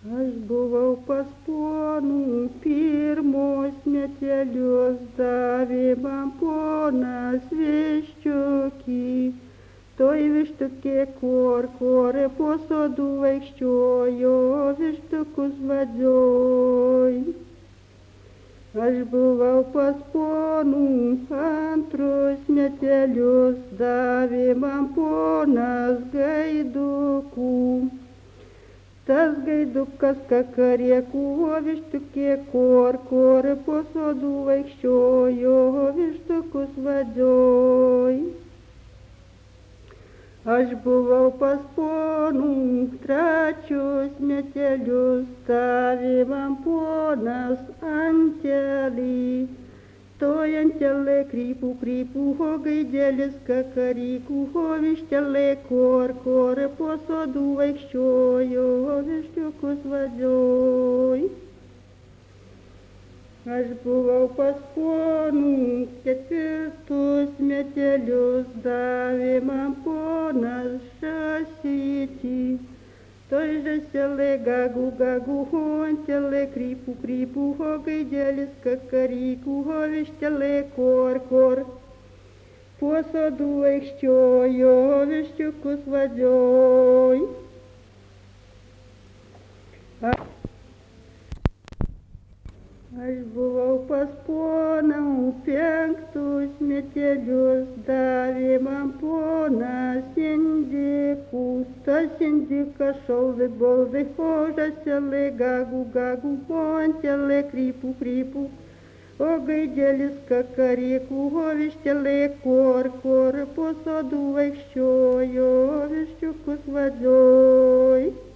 Aš buvau pas ponų, pirmos metelius davė man ponas viščiukį. Toj vištukė kor po sodų vaikščiojo, vištukus vadžioj. Aš buvau pas ponų, antrus metelius davė man ponas gaidukų. Tas gaidukas kakarėkų, o vištukė kor po sodų vaikščiojo, vištukus vadžioj. Aš buvau pas ponų, trečius metelius davė man ponas antelį. Toj antelė krypų, o gaidelis kakarykų, o vištelė kor po sodų vaikščiojo, viščiukus vadžioj. Aš buvau pas ponų, ketvirtus metelius davė man ponas žąsytį. Toj žąselė gagų, o antelė krypų, o gaidelis kakarykų, o vištelė kor po sodų vaikščiojo, viščiukus vadžioj. Aš buvau pas poną, penktus metelius davė man ponas indikus. Tas indikas šolvi bolvi, o žąselė gagų, o antelė krypų, o gaidelis kakarėkų, o vištelė kor po sodų vaikščiojo, viščiukus vadžioj.